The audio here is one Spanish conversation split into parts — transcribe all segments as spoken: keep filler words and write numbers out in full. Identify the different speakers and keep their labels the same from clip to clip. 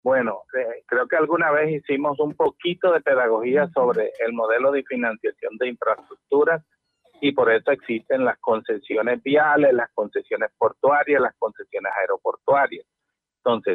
Speaker 1: Bueno, eh, creo que alguna vez hicimos un poquito de pedagogía sobre el modelo de financiación de infraestructuras y por eso existen las concesiones viales, las concesiones portuarias, las concesiones aeroportuarias. Entonces,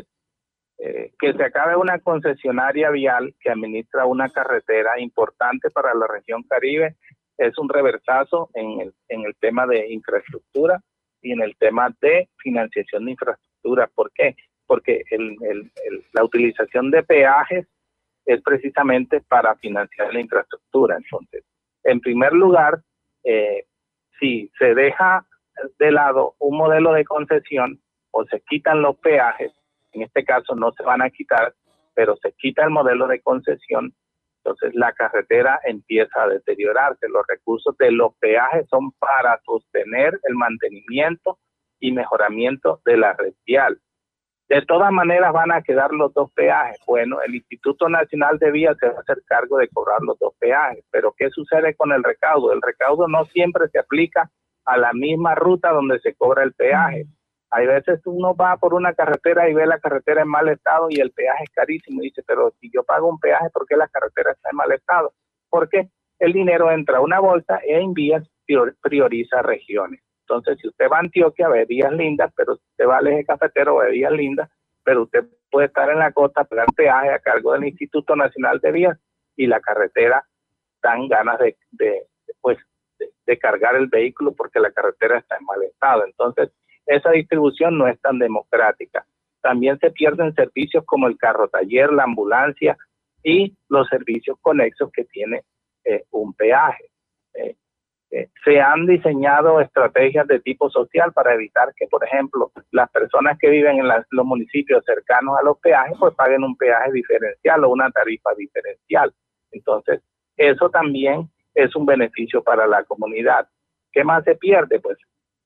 Speaker 1: eh, que se acabe una concesionaria vial que administra una carretera importante para la región Caribe es un reversazo en el, en el tema de infraestructura y en el tema de financiación de infraestructura. ¿Por qué? Porque el, el, el, la utilización de peajes es precisamente para financiar la infraestructura. Entonces, en primer lugar, eh, si se deja de lado un modelo de concesión o se quitan los peajes, en este caso no se van a quitar, pero se quita el modelo de concesión, entonces la carretera empieza a deteriorarse. Los recursos de los peajes son para sostener el mantenimiento y mejoramiento de la red vial. De todas maneras van a quedar los dos peajes. Bueno, el Instituto Nacional de Vías se va a hacer cargo de cobrar los dos peajes, pero ¿qué sucede con el recaudo? El recaudo no siempre se aplica a la misma ruta donde se cobra el peaje. Hay veces uno va por una carretera y ve la carretera en mal estado y el peaje es carísimo y dice, pero si yo pago un peaje, ¿por qué la carretera está en mal estado? Porque el dinero entra a una bolsa y en vías prioriza regiones. Entonces, si usted va a Antioquia, ve vías lindas, pero si usted va al eje cafetero, ve vías lindas, pero usted puede estar en la costa, pagar peaje a cargo del Instituto Nacional de Vías y la carretera dan ganas de, de, pues, de, de cargar el vehículo porque la carretera está en mal estado. Entonces, esa distribución no es tan democrática. También se pierden servicios como el carro taller, la ambulancia y los servicios conexos que tiene eh, un peaje. Eh, Eh, se han diseñado estrategias de tipo social para evitar que, por ejemplo, las personas que viven en las, los municipios cercanos a los peajes, pues paguen un peaje diferencial o una tarifa diferencial. Entonces, eso también es un beneficio para la comunidad. ¿Qué más se pierde? Pues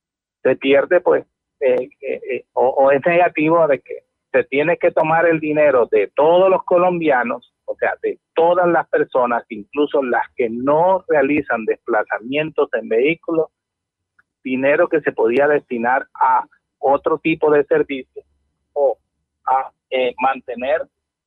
Speaker 1: se pierde, pues, eh, eh, eh, o, o es negativo de que se tiene que tomar el dinero de todos los colombianos, o sea, de todas las personas, incluso las que no realizan desplazamientos en vehículos, dinero que se podía destinar a otro tipo de servicios o a eh, mantener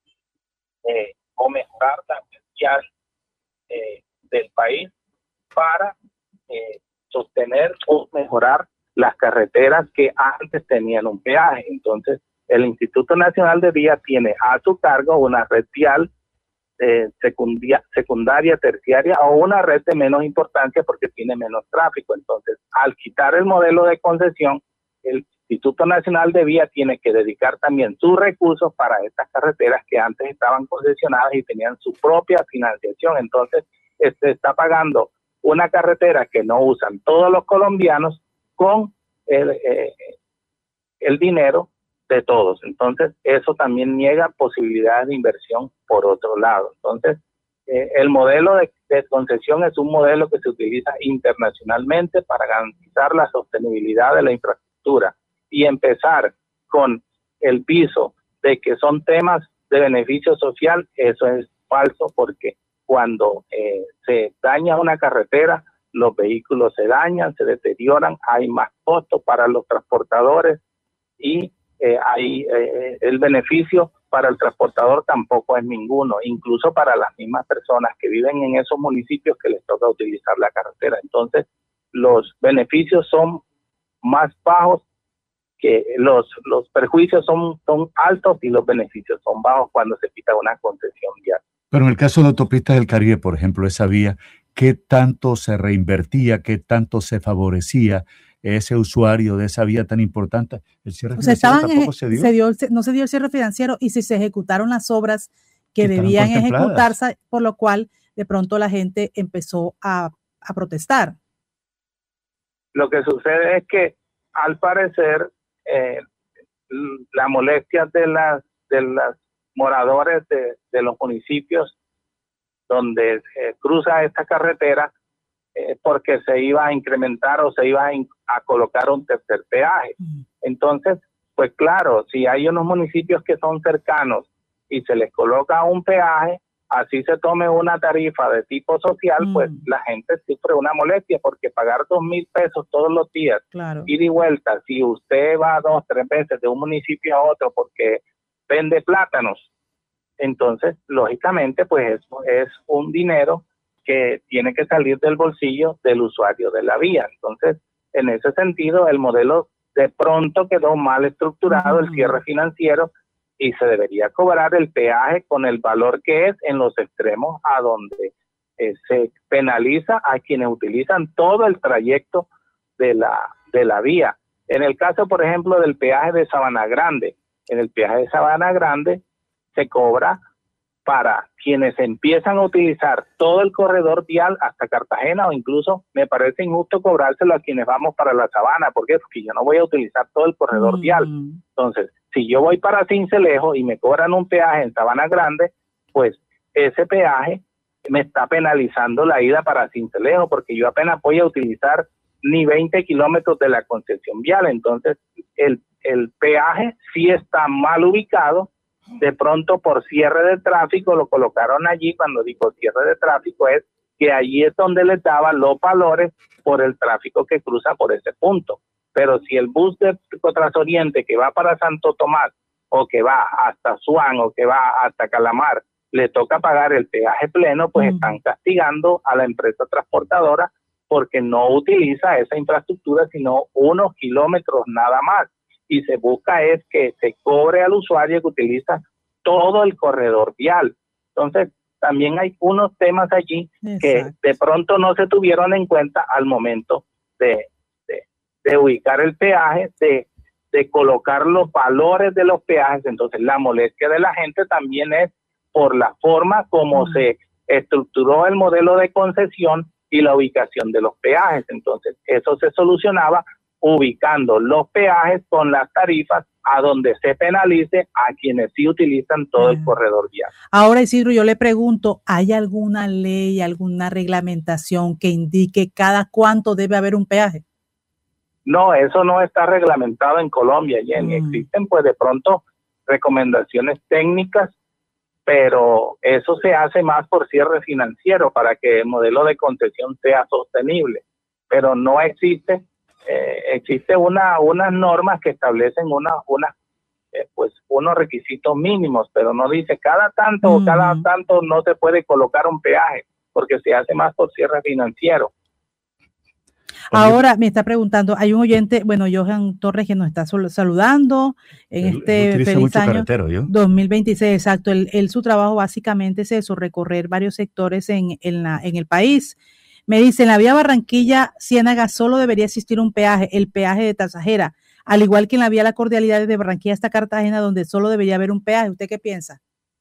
Speaker 1: eh, o mejorar la vial eh, del país para eh, sostener o mejorar las carreteras que antes tenían un peaje. Entonces, el Instituto Nacional de Vías tiene a su cargo una red vial Eh, secundia, secundaria, terciaria o una red de menos importancia porque tiene menos tráfico. Entonces, al quitar el modelo de concesión, el Instituto Nacional de Vías tiene que dedicar también sus recursos para estas carreteras que antes estaban concesionadas y tenían su propia financiación. Entonces, se está pagando una carretera que no usan todos los colombianos con el, eh, el dinero de todos. Entonces, eso también niega posibilidades de inversión por otro lado. Entonces, eh, el modelo de, de concesión es un modelo que se utiliza internacionalmente para garantizar la sostenibilidad de la infraestructura y empezar con el piso de que son temas de beneficio social, eso es falso porque cuando eh, se daña una carretera, los vehículos se dañan, se deterioran, hay más costos para los transportadores y Eh, ahí eh, el beneficio para el transportador tampoco es ninguno, incluso para las mismas personas que viven en esos municipios que les toca utilizar la carretera. Entonces, los beneficios son más bajos que los, los perjuicios son, son altos y los beneficios son bajos cuando se quita una concesión vial.
Speaker 2: Pero en el caso de Autopistas del Caribe, por ejemplo, esa vía, ¿qué tanto se reinvertía, qué tanto se favorecía ese usuario de esa vía tan importante? El cierre
Speaker 3: o sea,
Speaker 2: financiero
Speaker 3: estaban,
Speaker 2: tampoco se dio.
Speaker 3: Se dio. No se dio el cierre financiero y si se ejecutaron las obras que, que debían ejecutarse, por lo cual de pronto la gente empezó a, a protestar.
Speaker 1: Lo que sucede es que al parecer eh, la molestia de las de los moradores de, de los municipios donde eh, cruza esta carretera eh, porque se iba a incrementar o se iba a, in, a colocar un tercer peaje. Mm. Entonces, pues claro, si hay unos municipios que son cercanos y se les coloca un peaje, así se tome una tarifa de tipo social, mm. pues la gente sufre una molestia porque pagar dos mil pesos todos los días,
Speaker 3: claro.
Speaker 1: ir y vuelta, si usted va dos, tres veces de un municipio a otro porque vende plátanos. Entonces, lógicamente, pues eso es un dinero que tiene que salir del bolsillo del usuario de la vía. Entonces, en ese sentido, el modelo de pronto quedó mal estructurado, uh-huh. el cierre financiero, y se debería cobrar el peaje con el valor que es en los extremos, a donde eh, se penaliza a quienes utilizan todo el trayecto de la, de la vía. En el caso, por ejemplo, del peaje de Sabana Grande, en el peaje de Sabana Grande se cobra para quienes empiezan a utilizar todo el corredor vial hasta Cartagena, o incluso me parece injusto cobrárselo a quienes vamos para la Sabana. ¿Por qué? Porque yo no voy a utilizar todo el corredor mm. vial. Entonces, si yo voy para Sincelejo y me cobran un peaje en Sabana Grande, pues ese peaje me está penalizando la ida para Sincelejo, porque yo apenas voy a utilizar ni veinte kilómetros de la concesión vial. Entonces, el, el peaje sí está mal ubicado. De pronto, por cierre de tráfico, lo colocaron allí. Cuando digo cierre de tráfico, es que allí es donde les daban los valores por el tráfico que cruza por ese punto. Pero si el bus de Transoriente que va para Santo Tomás, o que va hasta Suán, o que va hasta Calamar, le toca pagar el peaje pleno, pues mm. están castigando a la empresa transportadora porque no utiliza esa infraestructura, sino unos kilómetros nada más. Y se busca es que se cobre al usuario que utiliza todo el corredor vial. Entonces, también hay unos temas allí Exacto. que de pronto no se tuvieron en cuenta al momento de, de, de ubicar el peaje, de, de colocar los valores de los peajes. Entonces, la molestia de la gente también es por la forma como mm. se estructuró el modelo de concesión y la ubicación de los peajes. Entonces, eso se solucionaba ubicando los peajes con las tarifas a donde se penalice a quienes sí utilizan todo el corredor vial.
Speaker 3: Ahora, Isidro, yo le pregunto, ¿hay alguna ley, alguna reglamentación que indique cada cuánto debe haber un peaje?
Speaker 1: No, eso no está reglamentado en Colombia, Jenny. Mm. Existen, pues, de pronto recomendaciones técnicas, pero eso se hace más por cierre financiero para que el modelo de concesión sea sostenible. Pero no existe Eh, existe una unas normas que establecen una, una eh, pues unos requisitos mínimos, pero no dice cada tanto o mm. cada tanto no se puede colocar un peaje, porque se hace más por cierre financiero.
Speaker 3: Ahora me está preguntando, hay un oyente, bueno, Johan Torres, que nos está saludando en él, este él feliz año dos mil veintiséis, exacto. Él, él su trabajo básicamente es eso, recorrer varios sectores en, en, la, en el país. Me dice, en la vía Barranquilla-Ciénaga solo debería existir un peaje, el peaje de Tasajera, al igual que en la vía La Cordialidad desde Barranquilla hasta Cartagena, donde solo debería haber un peaje. ¿Usted qué piensa?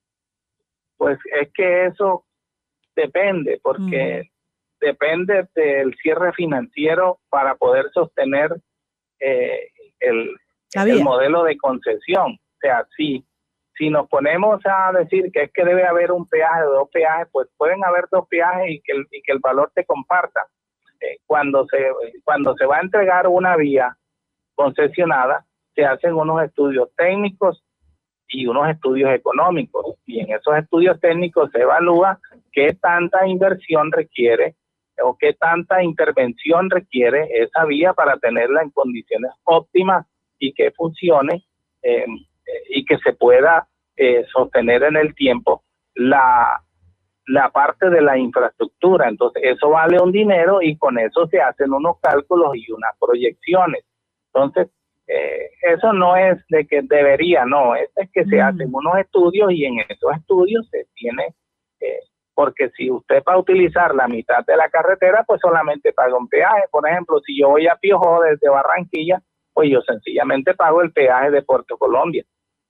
Speaker 1: Pues es que eso depende, porque mm. depende del cierre financiero para poder sostener eh, el, el modelo de concesión. O sea, sí. Si nos ponemos a decir que es que debe haber un peaje o dos peajes, pues pueden haber dos peajes y que el, y que el valor se comparta. Eh, cuando se cuando se va a entregar una vía concesionada, se hacen unos estudios técnicos y unos estudios económicos. Y en esos estudios técnicos se evalúa qué tanta inversión requiere o qué tanta intervención requiere esa vía para tenerla en condiciones óptimas y que funcione eh, y que se pueda eh, sostener en el tiempo la, la parte de la infraestructura. Entonces eso vale un dinero y con eso se hacen unos cálculos y unas proyecciones. Entonces eh, eso no es de que debería, no, es de que mm. se hacen unos estudios y en esos estudios se tiene, eh, porque si usted va a utilizar la mitad de la carretera, pues solamente paga un peaje. Por ejemplo, si yo voy a Piojó desde Barranquilla, pues yo sencillamente pago el peaje de Puerto Colombia.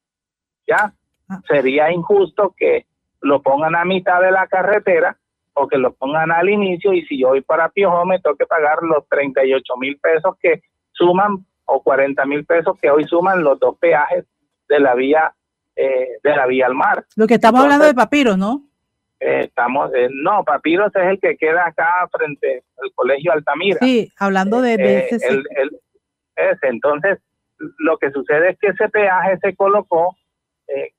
Speaker 1: ¿Ya? Sería injusto que lo pongan a mitad de la carretera o que lo pongan al inicio, y si yo voy para Piojó me tengo que pagar los treinta y ocho mil pesos que suman, o cuarenta mil pesos que hoy suman los dos peajes de la vía eh, de la vía al mar.
Speaker 3: Lo que estamos Entonces, hablando de Papiros, ¿no?
Speaker 1: Eh, estamos, eh, no, Papiros es el que queda acá frente al Colegio Altamira.
Speaker 3: Sí, hablando de, de
Speaker 1: eh,
Speaker 3: ese.
Speaker 1: El, el, ese. Entonces, lo que sucede es que ese peaje se colocó, eh,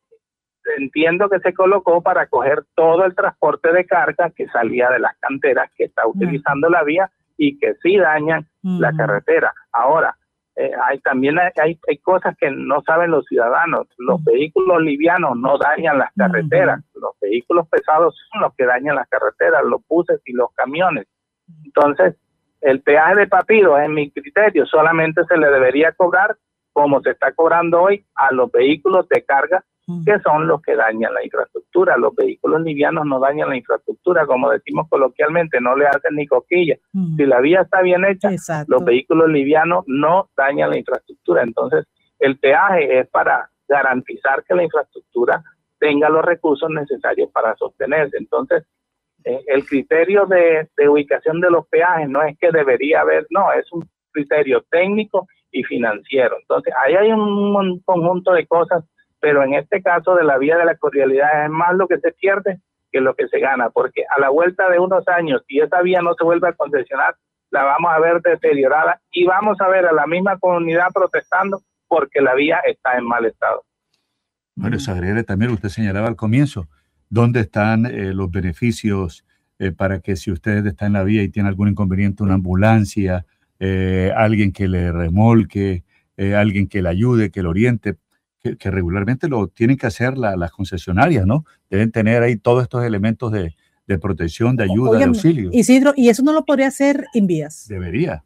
Speaker 1: entiendo que se colocó para coger todo el transporte de carga que salía de las canteras que está utilizando uh-huh. la vía y que sí dañan uh-huh. la carretera. Ahora, eh, hay también hay, hay, hay cosas que no saben los ciudadanos. Los vehículos livianos no dañan las carreteras, los vehículos pesados son los que dañan las carreteras, los buses y los camiones. Entonces, el peaje de papiro, en mi criterio, solamente se le debería cobrar, como se está cobrando hoy, a los vehículos de carga, que son los que dañan la infraestructura. Los vehículos livianos no dañan la infraestructura, como decimos coloquialmente, no le hacen ni cosquillas. Mm. Si la vía está bien hecha, exacto, los vehículos livianos no dañan la infraestructura. Entonces, el peaje es para garantizar que la infraestructura tenga los recursos necesarios para sostenerse. Entonces, eh, el criterio de, de ubicación de los peajes no es que debería haber, no, es un criterio técnico y financiero. Entonces, ahí hay un, un conjunto de cosas, pero en este caso de la vía de la cordialidad es más lo que se pierde que lo que se gana, porque a la vuelta de unos años, si esa vía no se vuelve a concesionar, la vamos a ver deteriorada y vamos a ver a la misma comunidad protestando porque la vía está en mal estado.
Speaker 2: Bueno, Sagrebre, también usted señalaba al comienzo, ¿dónde están eh, los beneficios eh, para que si usted está en la vía y tiene algún inconveniente, una ambulancia, eh, alguien que le remolque, eh, alguien que le ayude, que le oriente? Que, que regularmente lo tienen que hacer la, las concesionarias, ¿no? Deben tener ahí todos estos elementos de, de protección, de ayuda, Oye, de auxilio.
Speaker 3: Isidro, ¿y eso no lo podría hacer Invías?
Speaker 2: Debería.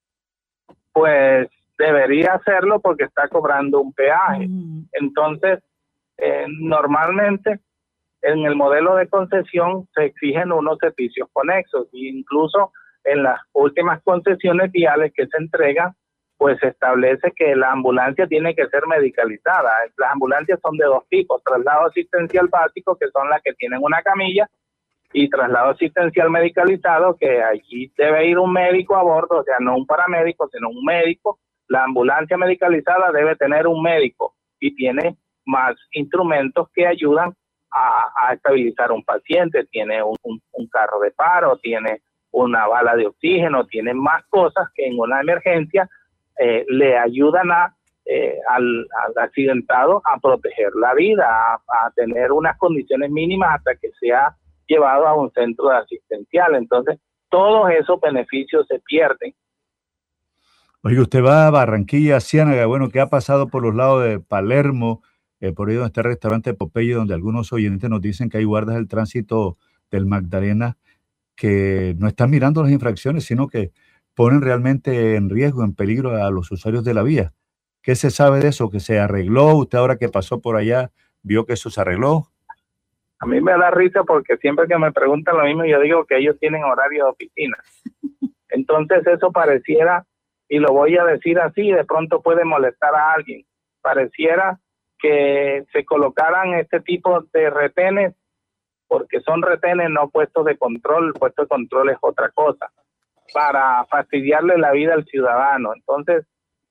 Speaker 1: Pues debería hacerlo porque está cobrando un peaje. Mm. Entonces, eh, normalmente en el modelo de concesión se exigen unos servicios conexos, e incluso en las últimas concesiones viales que se entregan, pues se establece que la ambulancia tiene que ser medicalizada. Las ambulancias son de dos tipos, traslado asistencial básico, que son las que tienen una camilla, y traslado asistencial medicalizado, que allí debe ir un médico a bordo, o sea, no un paramédico, sino un médico. La ambulancia medicalizada debe tener un médico y tiene más instrumentos que ayudan a, a estabilizar un paciente. Tiene un, un, un carro de paro, tiene una bala de oxígeno, tiene más cosas que en una emergencia Eh, le ayudan a, eh, al, al accidentado a proteger la vida, a, a tener unas condiciones mínimas hasta que sea llevado a un centro asistencial. Entonces, todos esos beneficios se pierden.
Speaker 2: Oye, usted va a Barranquilla, Ciénaga, bueno, ¿qué ha pasado por los lados de Palermo? Eh, por ahí donde está el restaurante Popeye, donde algunos oyentes nos dicen que hay guardas del tránsito del Magdalena que no están mirando las infracciones, sino que ponen realmente en riesgo, en peligro a los usuarios de la vía. ¿Qué se sabe de eso? ¿Que se arregló? ¿Usted ahora que pasó por allá vio que eso se arregló?
Speaker 1: A mí me da risa porque siempre que me preguntan lo mismo, yo digo que ellos tienen horario de oficina. Entonces eso pareciera, y lo voy a decir así, de pronto puede molestar a alguien, pareciera que se colocaran este tipo de retenes, porque son retenes, no puestos de control. Puestos de control es otra cosa, para fastidiarle la vida al ciudadano. Entonces,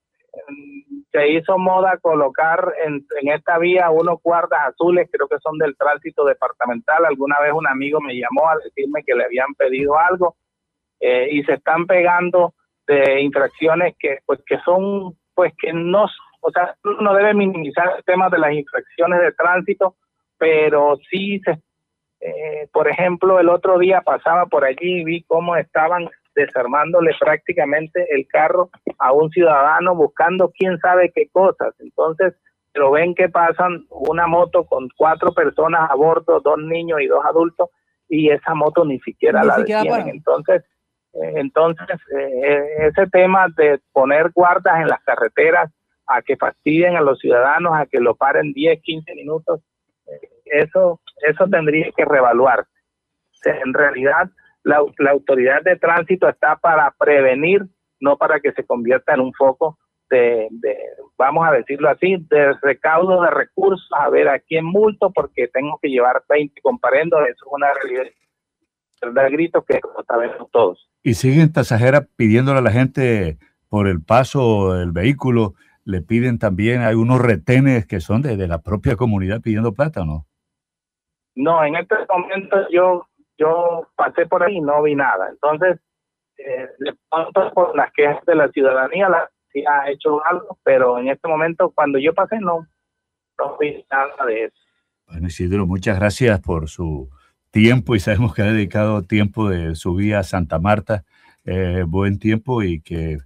Speaker 1: se hizo moda colocar en, en esta vía unos guardas azules, creo que son del tránsito departamental. Alguna vez un amigo me llamó a decirme que le habían pedido algo, eh, y se están pegando de infracciones que pues que son, pues que no, o sea, uno no debe minimizar el tema de las infracciones de tránsito, pero sí se, eh, por ejemplo, el otro día pasaba por allí y vi cómo estaban desarmándole prácticamente el carro a un ciudadano buscando quién sabe qué cosas. Entonces lo ven que pasan una moto con cuatro personas a bordo, dos niños y dos adultos, y esa moto ni siquiera ni la siquiera detienen. Bueno. Entonces, eh, entonces eh, ese tema de poner guardas en las carreteras a que fastidien a los ciudadanos, a que lo paren diez, quince minutos, eh, eso, eso tendría que reevaluar. En realidad, La, la autoridad de tránsito está para prevenir, no para que se convierta en un foco de, de, vamos a decirlo así, de recaudo de recursos, a ver a quién multo porque tengo que llevar veinte comparendos. Eso es una realidad, verdad, grito que lo sabemos todos.
Speaker 2: Y siguen pasajeras pidiéndole a la gente por el paso del vehículo, le piden también, hay unos retenes que son de, de la propia comunidad pidiendo plata, ¿no?
Speaker 1: No, en este momento yo Yo pasé por ahí y no vi nada. Entonces, eh, de pronto por las quejas de la ciudadanía, la sí ha hecho algo, pero en este momento, cuando yo pasé, no, no vi nada de eso.
Speaker 2: Bueno, Isidro, muchas gracias por su tiempo y sabemos que ha dedicado tiempo de su vida a Santa Marta, eh, buen tiempo y que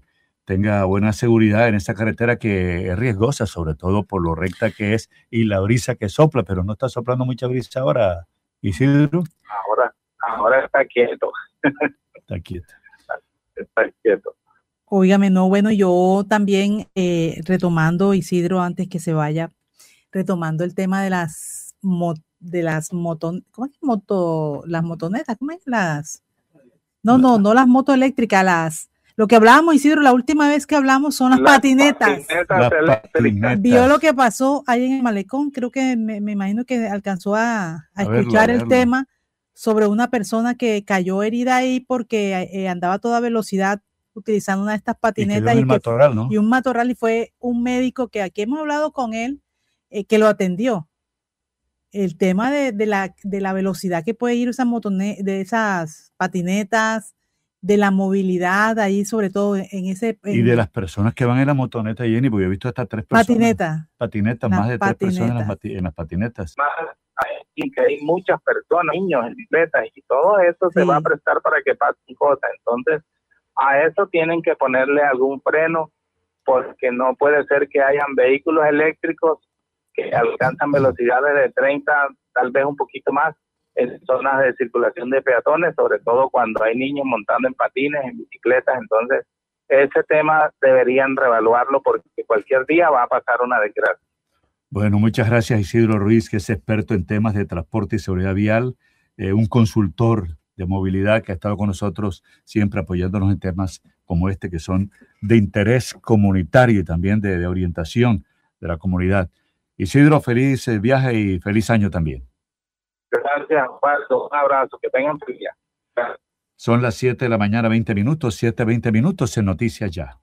Speaker 2: tenga buena seguridad en esta carretera que es riesgosa, sobre todo por lo recta que es y la brisa que sopla, pero no está soplando mucha brisa ahora, Isidro.
Speaker 1: Ahora, ahora está quieto.
Speaker 2: Está quieto.
Speaker 1: Está, está quieto.
Speaker 3: Óigame, no, bueno, yo también eh, retomando, Isidro, antes que se vaya, retomando el tema de las mo, de las moton, ¿cómo es? Moto, las motonetas, ¿cómo es? Las, no, no, no las motos eléctricas, las, lo que hablábamos, Isidro, la última vez que hablamos son las, las patinetas. patinetas
Speaker 2: las patinetas.
Speaker 3: Vio lo que pasó ahí en el malecón, creo que me, me imagino que alcanzó a, a, a escuchar verlo, el verlo. tema sobre una persona que cayó herida ahí porque eh, andaba a toda velocidad utilizando una de estas patinetas
Speaker 2: y,
Speaker 3: y, que,
Speaker 2: matorral, ¿no?
Speaker 3: y un matorral, y fue un médico que aquí hemos hablado con él, eh, que lo atendió. El tema de, de, la, de la velocidad que puede ir esa motone, de esas patinetas, de la movilidad ahí, sobre todo en ese... En,
Speaker 2: y de las personas que van en la motoneta, Jenny, porque yo he visto hasta tres personas.
Speaker 3: Patineta.
Speaker 2: Patinetas, más de patineta. tres personas en las, en las patinetas.
Speaker 1: Y que hay muchas personas, niños en bicicletas, y todo eso sí. se va a prestar para que pasen cosas. Entonces, a eso tienen que ponerle algún freno, porque no puede ser que hayan vehículos eléctricos que alcanzan velocidades de treinta, tal vez un poquito más, en zonas de circulación de peatones, sobre todo cuando hay niños montando en patines, en bicicletas. Entonces, ese tema deberían reevaluarlo porque cualquier día va a pasar una desgracia.
Speaker 2: Bueno, muchas gracias, Isidro Ruiz, que es experto en temas de transporte y seguridad vial, eh, un consultor de movilidad que ha estado con nosotros siempre apoyándonos en temas como este que son de interés comunitario y también de, de orientación de la comunidad. Isidro, feliz viaje y feliz año también.
Speaker 1: Gracias, Osvaldo. Un abrazo, que tengan feliz día. Gracias.
Speaker 2: Son las siete de la mañana, veinte minutos, siete, veinte minutos en Noticias Ya.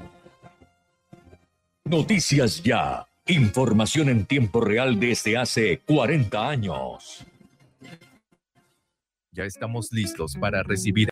Speaker 4: Noticias Ya. Información en tiempo real desde hace cuarenta años.
Speaker 5: Ya estamos listos para recibir